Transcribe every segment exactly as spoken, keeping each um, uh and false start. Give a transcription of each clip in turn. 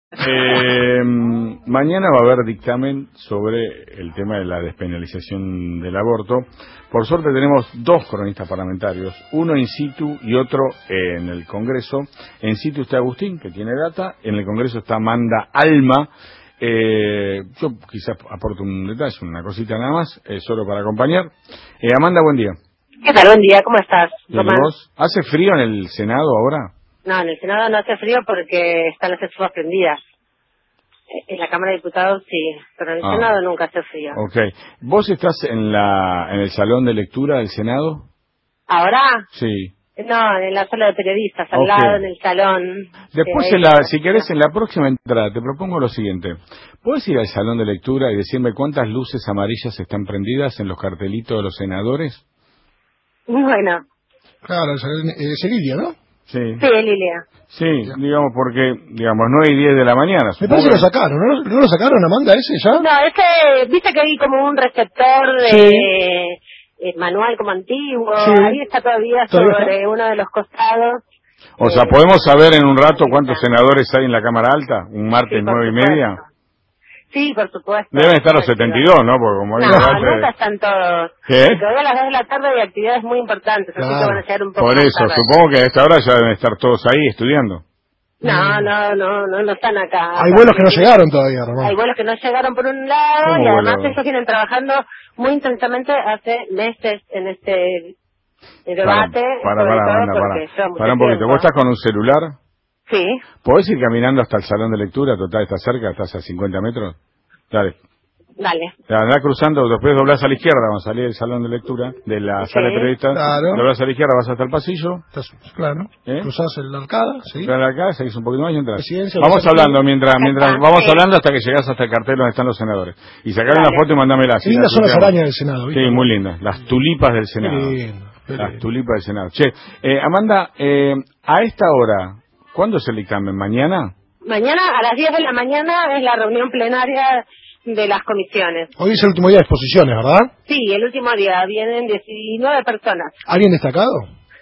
Eh, mañana va a haber dictamen sobre el tema de la despenalización del aborto. Por suerte tenemos dos cronistas parlamentarios, uno in situ y otro en el Congreso. En situ está Agustín, que tiene data, en el Congreso está Amanda Alma. Eh, yo quizás aporto un detalle, una cosita nada más, eh, solo para acompañar. Eh, Amanda, buen día. ¿Qué tal? Buen día, ¿cómo estás? Bien, ¿y vos? ¿Hace frío en el Senado ahora? No, en el Senado no hace frío porque están las estufas prendidas. En la Cámara de Diputados sí, pero en el ah. Senado nunca hace frío. Ok. ¿Vos estás en la en el salón de lectura del Senado? ¿Ahora? Sí. No, en la sala de periodistas, al okay. lado, en el salón. Después, en la, si querés, en la próxima entrada, te propongo lo siguiente. ¿Puedes ir al salón de lectura y decirme cuántas luces amarillas están prendidas en los cartelitos de los senadores? Bueno. Claro, es Lilia, ¿no? Sí. Sí, Lilia. Sí, digamos, porque, digamos, nueve y diez de la mañana. Me parece que lo sacaron, ¿no? ¿No lo sacaron, Amanda, ese ya? No, ese, viste que hay como un receptor de... Sí. Eh, manual como antiguo, sí. Ahí está todavía, ¿Todavía sobre está? Uno de los costados. O eh, sea, ¿podemos saber en un rato cuántos senadores hay en la Cámara Alta? ¿Un martes sí, nueve y media? Sí, por supuesto. Deben estar los setenta y dos, ¿no? Porque como no, hay nunca de... están todos. ¿Qué? Porque hoy a las dos de la tarde hay actividades muy importantes, claro. Así que van a llegar un poco Por más eso, tarde. supongo que a esta hora ya deben estar todos ahí estudiando. No, no, no, no, no están acá. Hay vuelos que no llegaron todavía, Ramón. Hay vuelos que no llegaron por un lado y además vuelo? ellos vienen trabajando muy intensamente hace meses en este debate. Para, para, para, para, para. para un poquito. Tiempo. ¿Vos estás con un celular? Sí. ¿Podés ir caminando hasta el salón de lectura? Total, está cerca, estás a cincuenta metros. Dale. Dale. Andá cruzando, después doblás a la izquierda, vamos a salir del salón de lectura, de la sí. sala de periodistas, claro. Doblás a la izquierda, vas hasta el pasillo. Estás, claro. ¿Eh? Cruzás la arcada, sí. Cruzás la arcada, seguís un poquito más y entras. Vamos hablando mientras, mientras, vamos sí. hablando hasta que llegás hasta el cartel donde están los senadores. Y sacaron una foto y mandámela. Qué lindas son las arañas del Senado, ¿viste? Sí, muy lindas. Las tulipas del Senado. Qué lindo, qué lindo. Las tulipas del Senado. Che, eh, Amanda, eh, a esta hora, ¿cuándo es el dictamen? ¿Mañana? Mañana a las diez de la mañana es la reunión plenaria de las comisiones. Hoy es el último día de exposiciones, ¿verdad? Sí, el último día. Vienen diecinueve personas. ¿Alguien destacado?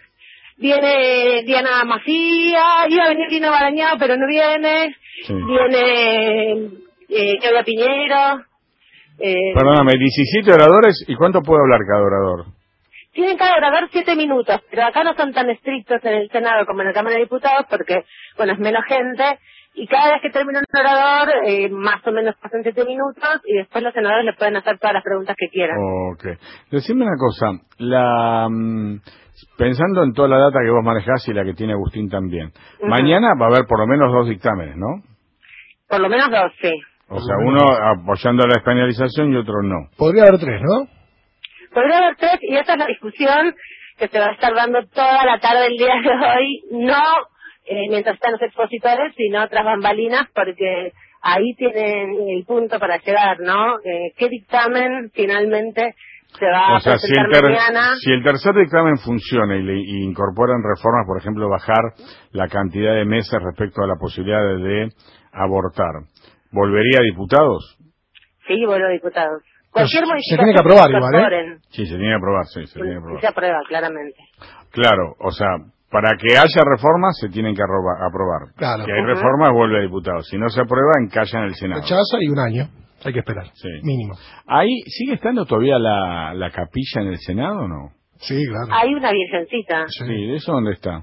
Viene Diana Mafía, iba a venir Dino Barañao, pero no viene. Sí. Viene eh, Claudia Piñero. Eh, Perdóname, diecisiete oradores, ¿y cuánto puede hablar cada orador? Tienen cada orador siete minutos, pero acá no son tan estrictos en el Senado como en la Cámara de Diputados, porque, bueno, es menos gente. Y cada vez que termina un orador, eh, más o menos pasan siete minutos y después los senadores le pueden hacer todas las preguntas que quieran. Ok. Decime una cosa, la pensando en toda la data que vos manejás y la que tiene Agustín también, uh-huh. Mañana va a haber por lo menos dos dictámenes, ¿no? Por lo menos dos, sí. O sea, uno apoyando la despenalización y otro no. Podría haber tres, ¿no? Podría haber tres y esa es la discusión que se va a estar dando toda la tarde del día de hoy, no... Eh, mientras están los expositores, sino otras bambalinas, porque ahí tienen el punto para llegar, ¿no? Eh, ¿Qué dictamen finalmente se va o sea, a presentar si el, ter mañana? Si el tercer dictamen funciona y, le, y incorporan reformas, por ejemplo, bajar la cantidad de meses respecto a la posibilidad de, de abortar, ¿volvería a diputados? Sí, vuelvo a diputados. Cualquier pues, se tiene que aprobar igual, ¿eh? Sí, se tiene que aprobar, sí, se tiene que aprobar. Se aprueba, claramente. Claro, o sea... Para que haya reformas se tienen que aprobar. Claro. Si hay uh-huh. reformas, vuelve a diputado. Si no se aprueba, encalla en el Senado. Rechaza y un año. Hay que esperar. Sí. Mínimo. ¿Ahí sigue estando todavía la, la capilla en el Senado o no? Sí, claro. Hay una virgencita. Sí. sí, ¿eso dónde está?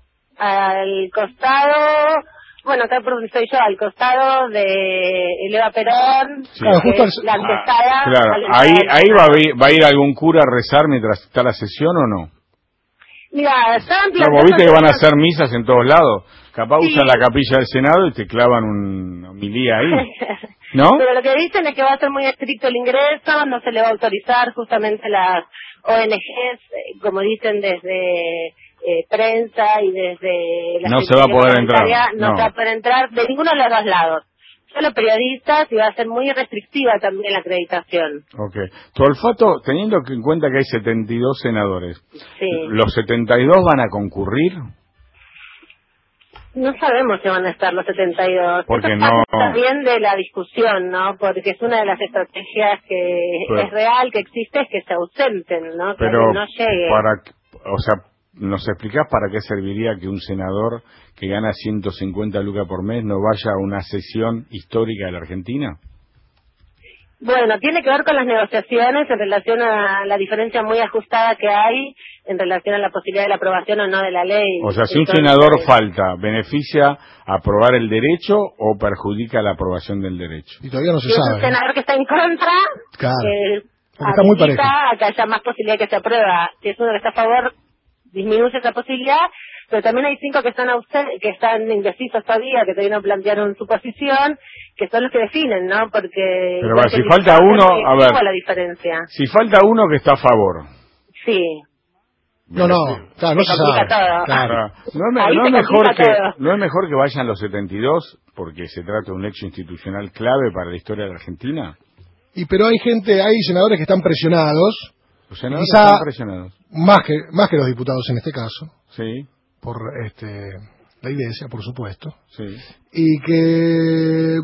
Al costado... Bueno, acá por donde estoy yo, al costado de Eleva Perón, sí. claro, justo al... la antesala. Ah, claro, ahí, ahí va, a ir, va a ir algún cura a rezar mientras está la sesión o no? Mira, estaban planteando... No, viste que van a hacer misas en todos lados. Capaz sí. usan la capilla del Senado y te clavan un homilía ahí, ¿no? Pero lo que dicen es que va a ser muy estricto el ingreso, no se le va a autorizar justamente las O N Ges, como dicen desde eh, prensa y desde... La no se va a poder entrar. No, no se va a poder entrar de ninguno de los dos lados. Solo periodistas y va a ser muy restrictiva también la acreditación. Okay. Tu olfato, teniendo en cuenta que hay setenta y dos senadores, sí. ¿los setenta y dos van a concurrir? No sabemos si van a estar los setenta y dos. Porque Eso no... también de la discusión, ¿no? Porque es una de las estrategias que pero, es real, que existe, es que se ausenten, ¿no? Que pero no llegue. Para, o sea, ¿nos explicás para qué serviría que un senador que gana ciento cincuenta lucas por mes no vaya a una sesión histórica de la Argentina? Bueno, tiene que ver con las negociaciones en relación a la diferencia muy ajustada que hay en relación a la posibilidad de la aprobación o no de la ley. O sea, si un Entonces, senador falta, ¿beneficia aprobar el derecho o perjudica la aprobación del derecho? Y todavía no se si sabe. es un senador que está en contra, Claro. eh, Porque está muy parejo. a que haya más posibilidad de que se aprueba. Si es uno que está a favor, disminuye esa posibilidad, pero también hay cinco que están ausen- que están indecisos todavía, que todavía no plantearon su posición, que son los que definen, ¿no? Porque Pero igual bueno, que si el falta diputado, uno, es a ver. igual la diferencia. Si falta uno que está a favor. Sí. No, no, claro, no Se se complica sabe. todo. Claro. Ah, no, es, me- Ahí no se es mejor complica que todo. no es mejor que vayan los setenta y dos porque se trata de un hecho institucional clave para la historia de la Argentina. Y pero hay gente, hay senadores que están presionados, Los senadores quizá están presionados. más que más que los diputados en este caso, Sí, por este la Iglesia, por supuesto, sí. y que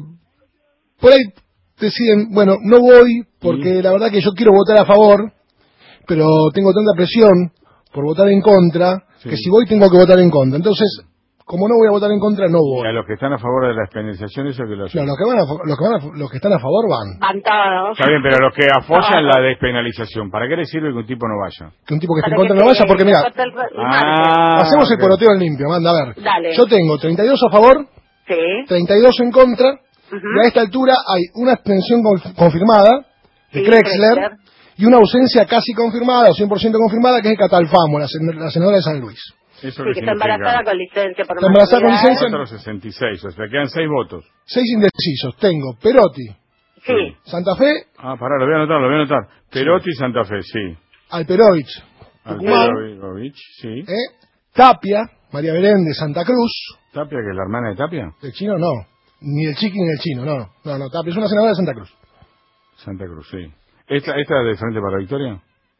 por ahí deciden, bueno, no voy porque Sí. la verdad que yo quiero votar a favor, pero tengo tanta presión por votar en contra, Sí. que si voy tengo que votar en contra. Entonces, como no voy a votar en contra, no Y voy. a los que están a favor de la despenalización, eso que lo No, los que van a, los que van a- los que están a favor van. Van todos. Está bien, pero los que apoyan No. la despenalización, ¿para qué le sirve que un tipo no vaya? Que un tipo que esté en Para contra que no se- vaya, porque mira, se corte el re- el Ah, hacemos el ok. poroteo en limpio, manda, a ver. Dale. Yo tengo treinta y dos a favor, Sí. treinta y dos en contra, Ujú. y a esta altura hay una abstención conf- confirmada de Sí, Krexler, Krexler. y una ausencia casi confirmada, o cien por ciento confirmada, que es de Catalfamo, la, sen- la senadora de San Luis. ¿Eso Sí, qué que está significa? embarazada con licencia por Está embarazada con maternidad. licencia. cuatro sesenta y seis, o sea, quedan seis votos. Seis indecisos. Tengo Perotti, Sí. Santa Fe, Ah, pará, lo voy a anotar, lo voy a anotar. Perotti y Santa Fe, sí. Alperovich, Tucumán, Alperovich, sí. ¿eh? Tapia, María Belén de Santa Cruz. Tapia, que es la hermana de Tapia. El chino no, ni el chiqui ni el chino, no. No, no, Tapia es una senadora de Santa Cruz. Santa Cruz, sí. ¿Esta, esta de Frente para la Victoria?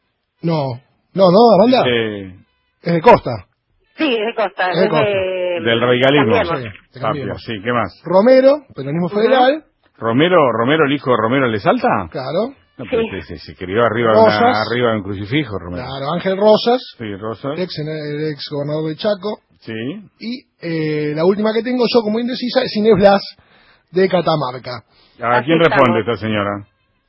No, no, no, Amanda, Eh, es de Costa. Sí, es de Costa. Es de es Costa. de- del radicalismo. Cambiemos. Sí, te Tapia, cambiamos. sí, ¿qué más? Romero, peronismo federal, ¿Romero, Romero, el hijo de Romero, le salta? claro. No, pero Sí. se, se, se crió arriba de, una, Rosas. arriba de un crucifijo, Romero. Claro, Ángel Rosas, Sí, Rosa. el ex, el ex gobernador de Chaco. Sí. Y eh, la última que tengo yo como indecisa es Inés Blas de Catamarca. ¿A Así quién responde estamos. esta señora?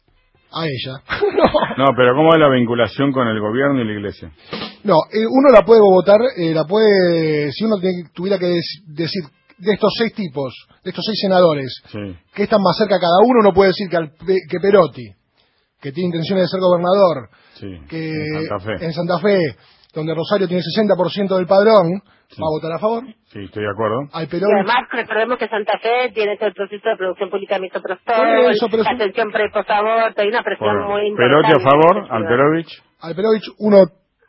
A ella. no, No, pero ¿cómo es la vinculación con el gobierno y la iglesia? no eh, uno la puede votar, eh, la puede, si uno tiene- tuviera que dec- decir de estos seis tipos, de estos seis senadores, Sí. que están más cerca cada uno, uno puede decir que, al- que Perotti, que tiene intenciones de ser gobernador, Sí. que En Santa Fe. en Santa Fe, donde Rosario tiene sesenta por ciento del padrón, Sí. va a votar a favor. Sí, estoy de acuerdo. Al Y Perotti, además recordemos que Santa Fe tiene todo el proceso de producción pública de misoprostol, Por eso, pero la eso- atención pre-posaborto, hay una presión Bueno, muy importante. Perotti a favor, excesiva. Alperovich. al Perovich uno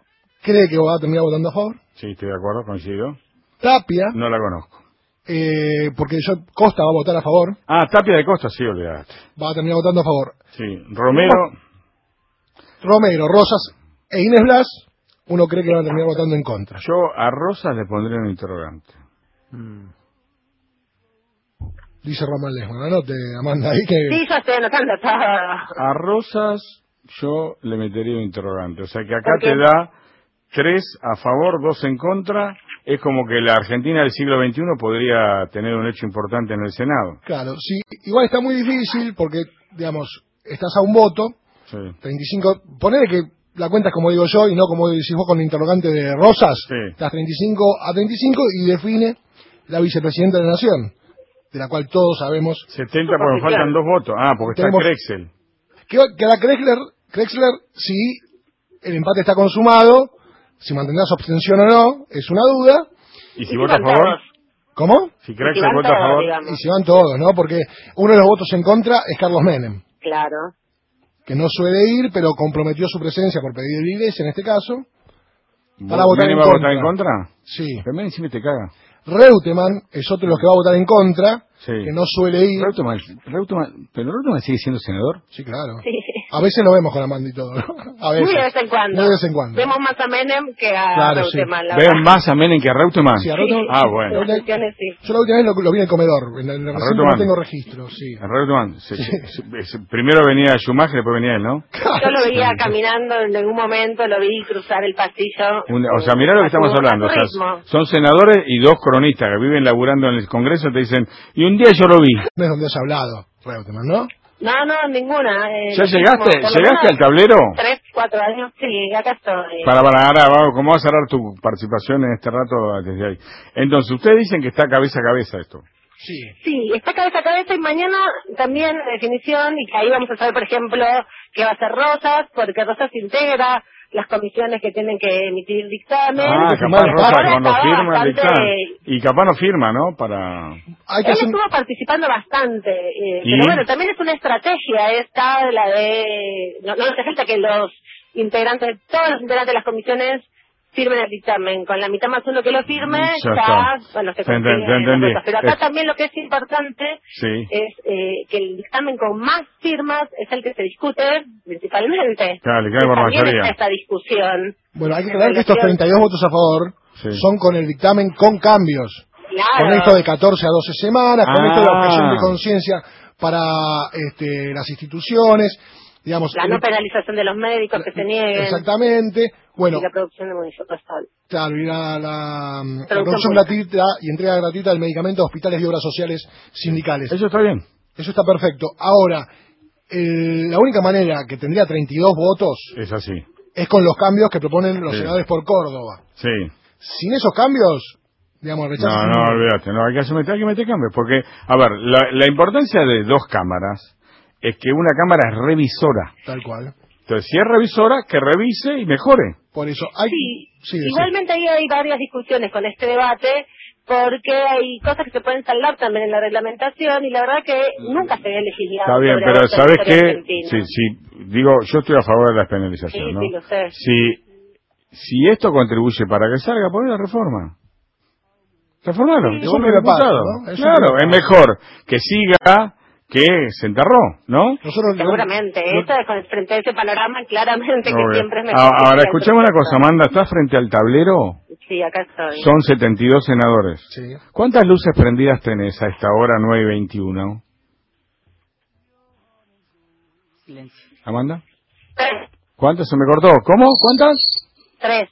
cree que va a terminar votando a favor. Sí, estoy de acuerdo, coincido. Tapia, No la conozco. eh, porque yo, Costa va a votar a favor, Ah, Tapia de Costa, sí, olvidaste. va a terminar votando a favor. Sí, Romero. Romero, Rosas e Inés Blas, uno cree que van a terminar votando en contra. Yo a Rosas le pondré un interrogante. Dice Román Lesman, anote, Amanda, ahí que... Sí, yo estoy anotando todo. A Rosas yo le metería un interrogante. O sea que acá ¿Por qué? te da tres a favor, dos en contra. Es como que la Argentina del siglo veintiuno podría tener un hecho importante en el Senado. Claro, sí, igual está muy difícil porque, digamos, estás a un voto, Sí. treinta y cinco, ponele que la cuenta es como digo yo y no como decís vos con el interrogante de Rosas, Sí. estás treinta y cinco a treinta y cinco y define la vicepresidenta de la Nación, de la cual todos sabemos setenta porque me faltan dos votos. Ah, porque está Tenemos- Krexel. que, que la Krexler, Krexler, si el empate está consumado, si mantendrá su abstención o no, es una duda. ¿Y si Y vota a van favor? todos. ¿Cómo? Si Y Krexel van vota a todos, favor. digamos. Y si van todos, ¿no? Porque uno de los votos en contra es Carlos Menem, Claro. que no suele ir, pero comprometió su presencia por pedir la iglesia en este caso. Para ¿Vos- votar Menem en va a contra. votar en contra? Sí. Pero Menem siempre te caga. Reutemann es otro de los que va a votar en contra, Sí. que no suele ir. Reutemann, Reutemann, pero Reutemann sigue siendo senador. Sí, claro. Sí. A veces lo vemos con Amanda y todo, ¿no? A veces. Muy de vez en cuando. Muy de vez en cuando. Vemos más a Menem que a Claro, Reutemann, sí. la ¿Ven verdad. más a Menem que a Reutemann? Sí, a Reutemann- Ah, bueno. Las cuestiones, sí. Yo la última vez lo, lo vi en el comedor, en el recinto Reutemann. no tengo registro, sí. A Reutemann. Sí, sí, sí, sí. Primero venía Schumacher, después venía él, ¿no? Yo lo veía caminando en algún momento, lo vi cruzar el pasillo. Un- o sea, mirá lo que a su- estamos a su hablando. O sea, ritmo. son senadores y dos cronistas que viven laburando en el Congreso, te dicen, y un día yo lo vi. No es donde has hablado, Reutemann, ¿no? No, no, ninguna. Eh, ¿Ya lo llegaste? mismo, por lo ¿Llegaste menos al tablero? Tres, cuatro años, sí, acá estoy. Para, para, ahora, vamos, ¿cómo va a cerrar tu participación en este rato desde ahí? Entonces, ustedes dicen que está cabeza a cabeza esto. Sí. Sí, está cabeza a cabeza y mañana también la definición, y que ahí vamos a saber, por ejemplo, qué va a hacer Rosas, porque Rosas integra las comisiones que tienen que emitir dictamen. Ah, que capaz mal Rosa Ahora cuando estaba firma el bastante- dictamen. Y capaz no firma, ¿no? Para... Hay que Él hacer... estuvo participando bastante, eh, ¿Y? pero bueno, también es una estrategia esta, la de... No, no hace falta que los integrantes, todos los integrantes de las comisiones firmen el dictamen. Con la mitad más uno que lo firme, Ya ya, está. bueno, se Te enten- consigue te entendí. la cosa. Pero acá Es- también lo que es importante Sí. es eh, que el dictamen con más firmas es el que se discute principalmente. Claro, le cae por También mayoría. está esta discusión. Bueno, hay que en aclarar que estos relación- treinta y dos votos a favor Sí. son con el dictamen con cambios. Claro. Con esto de catorce a doce semanas, con Ah. esto de la objeción de conciencia para este, las instituciones, digamos... La el- no penalización de los médicos que se nieguen. Exactamente. Bueno, Y la producción de munición postal. claro, y la, la, mm, la Producción producción pública. gratuita y entrega gratuita del medicamento a hospitales y obras sociales sindicales. Eso está bien. Eso está perfecto. Ahora, el- la única manera que tendría treinta y dos votos Es así. es con los cambios que proponen los Sí. senadores por Córdoba. Sí. Sin esos cambios, digamos, el rechazo... No, es no, nulo. olvídate, no, hay que meter, hay que meter cambios, porque, a ver, la, la importancia de dos cámaras es que una cámara es revisora. Tal cual. Entonces, si es revisora, que revise y mejore. Por eso hay... Sí, sí, sí. igualmente ahí hay varias discusiones con este debate, porque hay cosas que se pueden saldar también en la reglamentación, y la verdad que nunca se ve legislado. Está bien, sobre pero aborto en ¿sabes territorio qué? argentino. Sí, sí, digo, yo estoy a favor de la despenalización, Sí, ¿no? sí, lo sé. Si, si esto contribuye para que salga, poner la reforma. Reformalo, Sí, que es vuelva un el primer paso, diputado. ¿no? Es un Claro, primer es mejor que siga que se enterró, ¿no? Nosotros, Seguramente, lo- esto es con- frente a ese panorama, claramente que Obvio. siempre es mejor. Ah, que Ahora, siga el escuchame una proceso. cosa, Amanda, ¿estás frente al tablero? Sí, acá estoy. Son setenta y dos senadores. Sí. ¿Cuántas luces prendidas tenés a esta hora, nueve y veintiuno? Silencio. ¿Amanda? Tres. ¿Cuántas? Se me cortó. ¿Cómo? ¿Cuántas? Tres.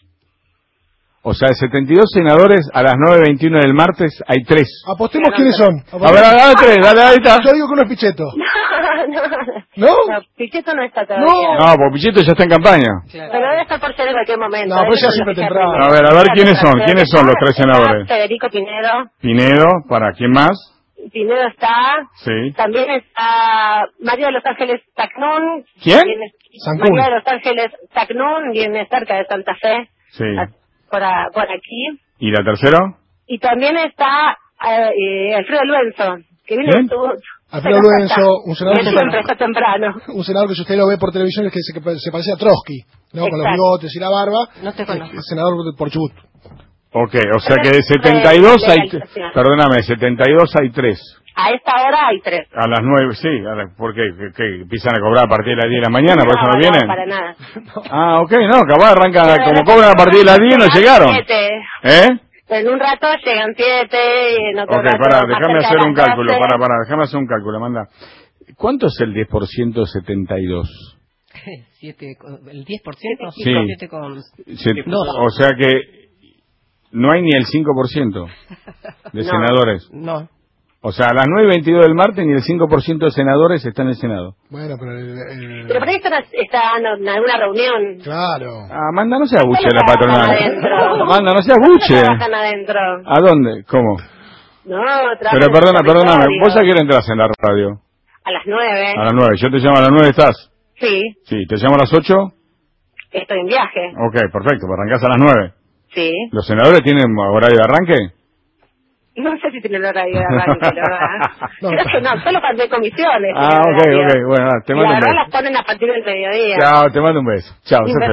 O sea, de setenta y dos senadores, a las nueve y veintiuno del martes hay tres. Apostemos Sí, quiénes no, son. A ver, dale tres, dale, ahí está. Yo digo que uno es Pichetto. No, no, ¿No? no. Pichetto no está todavía. No, porque Pichetto ya está en campaña. Claro. Pero debe estar por ser en cualquier momento. No, pues ya Debe siempre ser temprano. primero. A ver, a ver, ¿quiénes son? Está- ¿Quiénes son los tres está senadores? Federico Pinedo. Pinedo, ¿para quién más? Pinedo está. Sí. También está María de los Ángeles Tacnún. ¿Quién? Viene- Sancún. María de los Ángeles Tacnún, viene cerca de Santa Fe. Sí. a- Por, a- por aquí. ¿Y la tercera? Y también está eh, eh, Alfredo Luenzo, que viene ¿Quién? de tu... Alfredo pero Luenzo, está- un senador que que- siempre está temprano. Un senador que si usted lo ve por televisión es que se, que se parece a Trotsky, ¿no? Con los Exacto. bigotes y la barba. No te Eh, conozco. senador de- por Chubut. Ok, o sea que de Pero- setenta y dos hay... legalización. Perdóname, setenta y dos hay tres. A esta hora hay tres. A las nueve, sí, a la- ¿por qué? ¿Qué, qué? ¿Empiezan a cobrar a partir de las diez de la mañana? ¿Por eso no, vienen? para nada. Ah, ok, no, capaz arrancan, como cobran a partir de las diez no llegaron. Siete. ¿Eh? En un rato llegan siete y en otro Ok, rato pará, más déjame cerca hacer de un las cálculo, doce. pará, pará, déjame hacer un cálculo, Amanda. ¿Cuánto es el diez por ciento de setenta y dos? Siete, con- el diez por ciento, Sí. siete con... Se- Dos. o sea que no hay ni el cinco por ciento de No. senadores. No. O sea, a las nueve y veintidós del martes ni el cinco por ciento de senadores está en el Senado. Bueno, pero... el- el- Pero por ahí están, están en alguna reunión. Claro. Ah, Amanda, no sea buche ¿Cómo la trabajan patronal. adentro? Amanda, no sea ¿Cómo buche. trabajan adentro? ¿A dónde? ¿Cómo? No, trabajan Pero en perdona, el perdóname, territorio. ¿vos a qué hora entras en la radio? A las nueve. A las nueve. Yo te llamo a las nueve, ¿estás? Sí, Sí, ¿te llamo a las ocho? estoy en viaje. Ok, perfecto, pues arrancás a las nueve. Sí. ¿Los senadores tienen horario de arranque? No sé si tienen horario de arranque, la verdad. No, Creo que no, solo cuando hay comisiones. Ah, tienen ok, horario. ok, bueno, te Y mando la un verdad beso. las ponen a partir del mediodía. Chao, te mando un beso. Chao, Un sé beso